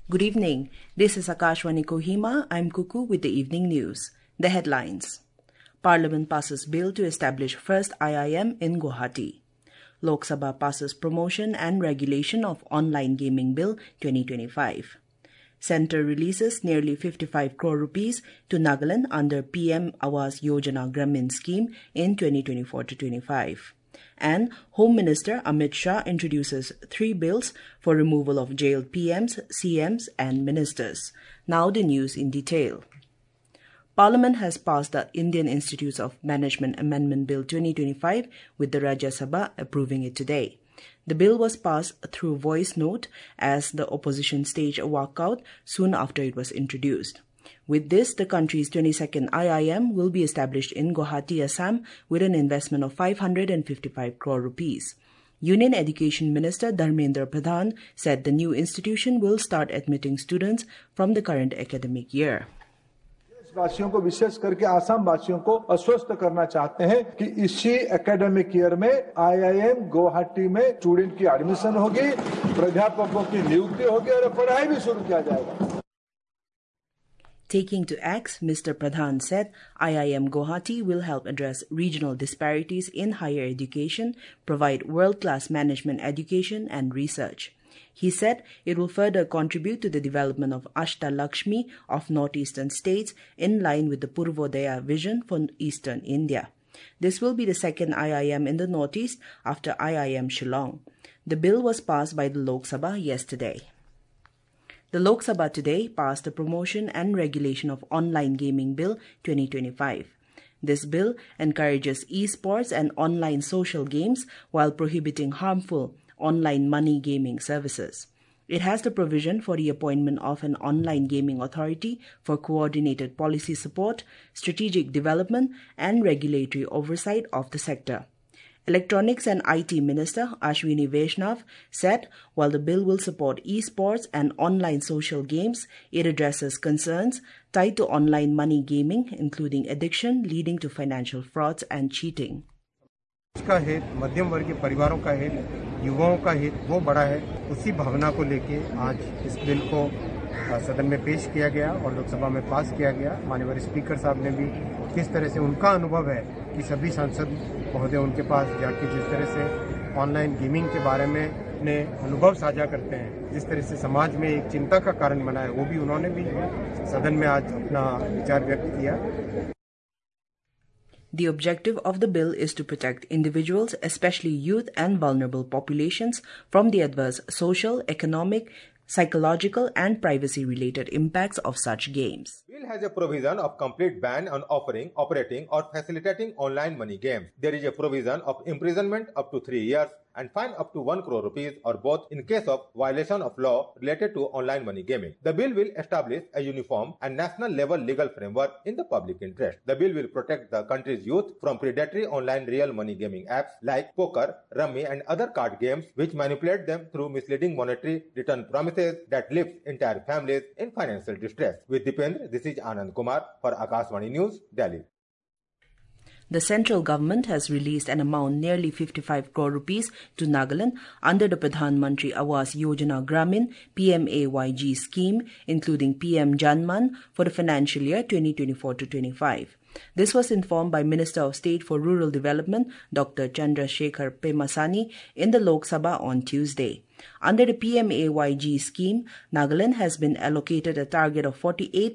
Good evening. This is Akashwani Kohima. I'm Kuku with the evening news. The headlines. Parliament passes bill to establish first IIM in Guwahati. Lok Sabha passes promotion and regulation of online gaming bill 2025. Centre releases nearly 55 crore rupees to Nagaland under PM Awas Yojana Gramin scheme in 2024-25. And Home Minister Amit Shah introduces 3 bills for removal of jailed PMs, CMs and ministers. Now the news in detail. Parliament has passed the Indian Institutes of Management Amendment Bill 2025 with the Rajya Sabha approving it today. The bill was passed through voice note as the opposition staged a walkout soon after it was introduced. With this, the country's 22nd IIM will be established in Guwahati, Assam, with an investment of 555 crore rupees. Union Education Minister Dharmendra Pradhan said the new institution will start admitting students from the current academic year. वासियों को विशेष करके आसाम वासियों को आश्वस्त करना चाहते हैं कि इसी एकेडमिक ईयर में आईआईएम गुवाहाटी में स्टूडेंट की एडमिशन होगी, प्राध्यापकों की नियुक्ति होगी और पढ़ाई भी शुरू किया जाएगा. Taking to X, Mr. Pradhan said IIM Guwahati will help address regional disparities in higher education, provide world-class management education and research. He said it will further contribute to the development of Ashtalakshmi of northeastern states in line with the Purvodaya vision for eastern India. This will be the second IIM in the northeast after IIM Shillong. The bill was passed by the Lok Sabha yesterday. The Lok Sabha today passed the Promotion and Regulation of Online Gaming Bill 2025. This bill encourages esports and online social games while prohibiting harmful online money gaming services. It has the provision for the appointment of an online gaming authority for coordinated policy support, strategic development, and regulatory oversight of the sector. Electronics and IT Minister Ashwini Vaishnav said while the bill will support esports and online social games, it addresses concerns tied to online money gaming, including addiction leading to financial frauds and cheating. का हित, मध्यम वर्गीय परिवारों का हित, युवाओं का हित वो बड़ा है. उसी भावना को लेके आज इस बिल को सदन में पेश किया गया और लोकसभा में पास किया गया. माननीय स्पीकर साहब ने भी किस तरह से उनका अनुभव है कि सभी सांसद महोदय उनके पास जाके जिस तरह से ऑनलाइन गेमिंग के बारे में अपने अनुभव साझा करते हैं, जिस तरह से समाज में एक चिंता का कारण बना है, वो भी उन्होंने भी सदन में आज अपना विचार व्यक्त किया. The objective of the bill is to protect individuals, especially youth and vulnerable populations, from the adverse social, economic, psychological and privacy-related impacts of such games. The bill has a provision of complete ban on offering, operating or facilitating online money games. There is a provision of imprisonment up to 3 years and fine up to 1 crore rupees or both in case of violation of law related to online money gaming. The bill will establish a uniform and national level legal framework in the public interest. The bill will protect the country's youth from predatory online real money gaming apps like poker, rummy and other card games which manipulate them through misleading monetary return promises that leaves entire families in financial distress. With Dipendra, this is Anand Kumar for Akashvani News, Delhi. The central government has released an amount nearly 55 crore rupees to Nagaland under the Pradhan Mantri Awas Yojana Gramin PMAYG scheme, including PM Janman for the financial year 2024-25. This was informed by Minister of State for Rural Development Dr. Chandrasekhar Pemasani in the Lok Sabha on Tuesday. Under the PMAYG scheme, Nagaland has been allocated a target of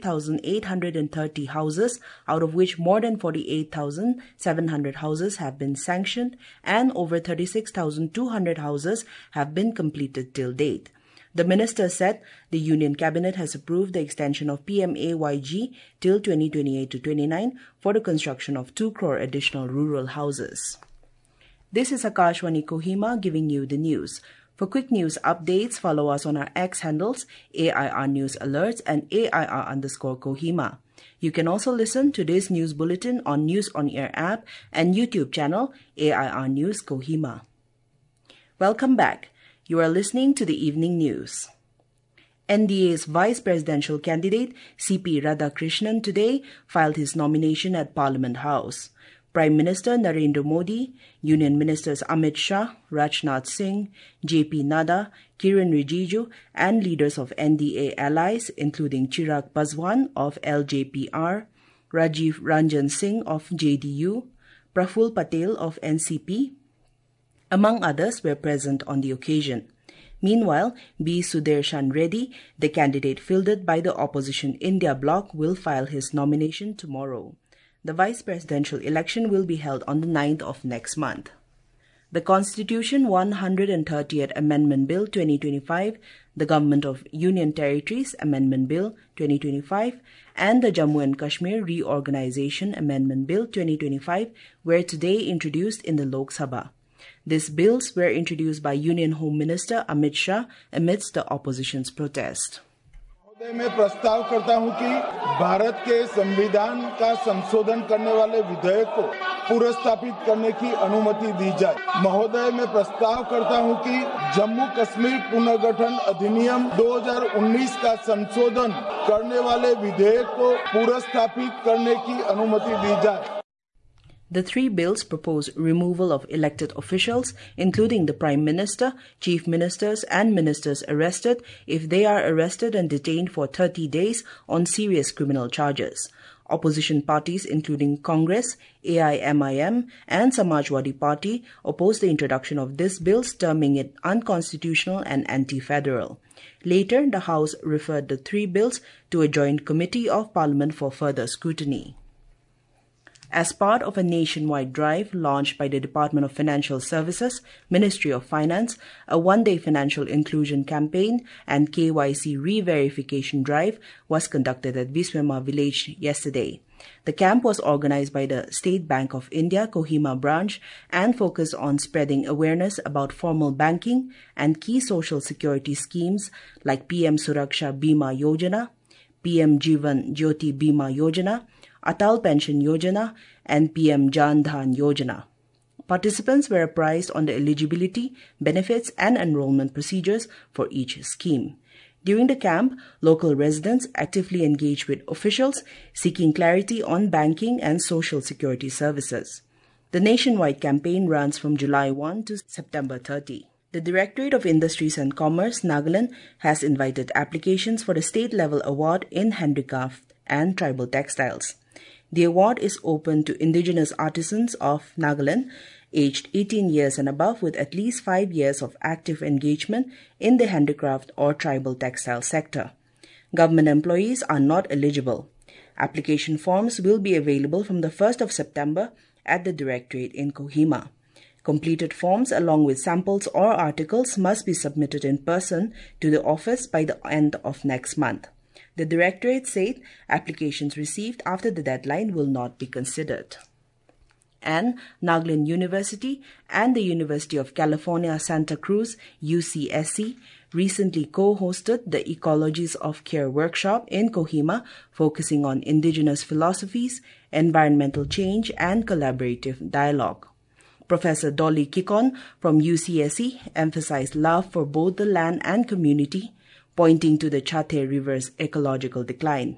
48,830 houses, out of which more than 48,700 houses have been sanctioned and over 36,200 houses have been completed till date. The minister said the Union Cabinet has approved the extension of PMAYG till 2028-29 for the construction of 2 crore additional rural houses. This is Akashwani Kohima giving you the news. For quick news updates, follow us on our X handles, AIR News Alerts and AIR_Kohima. You can also listen to this news bulletin on News on Air app and YouTube channel, AIR News Kohima. Welcome back. You are listening to the evening news. NDA's vice presidential candidate, C.P. Radhakrishnan, today filed his nomination at Parliament House. Prime Minister Narendra Modi, Union Ministers Amit Shah, Rajnath Singh, JP Nadda, Kiren Rijiju, and leaders of NDA allies, including Chirag Paswan of LJPR, Rajiv Ranjan Singh of JDU, Praful Patel of NCP, among others, were present on the occasion. Meanwhile, B. Sudarshan Reddy, the candidate fielded by the opposition India bloc, will file his nomination tomorrow. The vice presidential election will be held on the 9th of next month. The Constitution 130th Amendment Bill 2025, the Government of Union Territories Amendment Bill 2025, and the Jammu and Kashmir Reorganization Amendment Bill 2025 were today introduced in the Lok Sabha. These bills were introduced by Union Home Minister Amit Shah amidst the opposition's protest. मैं प्रस्ताव करता हूं कि भारत के संविधान का संशोधन करने वाले विधेयक को पुनर्स्थापित करने की अनुमति दी जाए। महोदय, मैं प्रस्ताव करता हूं कि जम्मू कश्मीर पुनर्गठन अधिनियम 2019 का संशोधन करने वाले विधेयक को पुनर्स्थापित करने की अनुमति दी जाए। The three bills propose removal of elected officials, including the Prime Minister, Chief Ministers, and Ministers arrested if they are arrested and detained for 30 days on serious criminal charges. Opposition parties, including Congress, AIMIM, and Samajwadi Party, opposed the introduction of these bills, terming it unconstitutional and anti-federal. Later, the House referred the three bills to a joint committee of Parliament for further scrutiny. As part of a nationwide drive launched by the Department of Financial Services, Ministry of Finance, a one-day financial inclusion campaign and KYC re-verification drive was conducted at Viswama village yesterday. The camp was organized by the State Bank of India, Kohima branch, and focused on spreading awareness about formal banking and key social security schemes like PM Suraksha Bima Yojana, PM Jivan Jyoti Bima Yojana, Atal Pension Yojana, and PM Jan Dhan Yojana. Participants were apprised on the eligibility, benefits, and enrollment procedures for each scheme. During the camp, local residents actively engaged with officials seeking clarity on banking and social security services. The nationwide campaign runs from July 1 to September 30. The Directorate of Industries and Commerce, Nagaland, has invited applications for the state-level award in handicraft and tribal textiles. The award is open to indigenous artisans of Nagaland, aged 18 years and above with at least 5 years of active engagement in the handicraft or tribal textile sector. Government employees are not eligible. Application forms will be available from the 1st of September at the Directorate in Kohima. Completed forms along with samples or articles must be submitted in person to the office by the end of next month. The Directorate said applications received after the deadline will not be considered. And Nagaland University and the University of California, Santa Cruz, UCSC, recently co-hosted the Ecologies of Care workshop in Kohima, focusing on indigenous philosophies, environmental change, and collaborative dialogue. Professor Dolly Kikon from UCSC emphasized love for both the land and community, pointing to the Chathe River's ecological decline.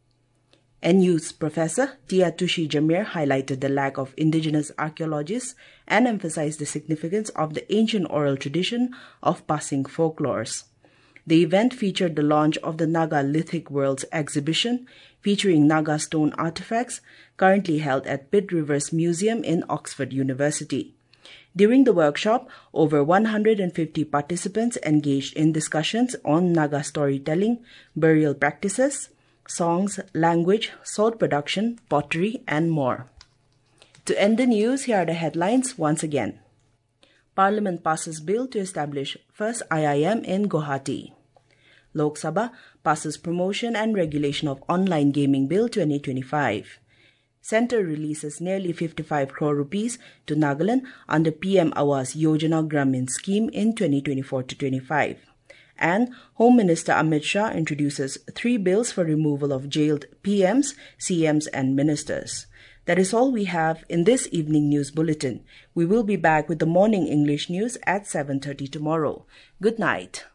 NU's Professor Tia Tushi Jamir highlighted the lack of indigenous archaeologists and emphasized the significance of the ancient oral tradition of passing folklores. The event featured the launch of the Naga Lithic Worlds exhibition, featuring Naga stone artifacts, currently held at Pitt Rivers Museum in Oxford University. During the workshop, over 150 participants engaged in discussions on Naga storytelling, burial practices, songs, language, salt production, pottery, and more. To end the news, here are the headlines once again. Parliament passes bill to establish first IIM in Guwahati. Lok Sabha passes promotion and regulation of online gaming bill 2025. Centre releases nearly 55 crore rupees to Nagaland under PM Awas Yojana Gramin scheme in 2024-25. And Home Minister Amit Shah introduces 3 bills for removal of jailed PMs, CMs and ministers. That is all we have in this evening news bulletin. We will be back with the morning English news at 7:30 tomorrow. Good night.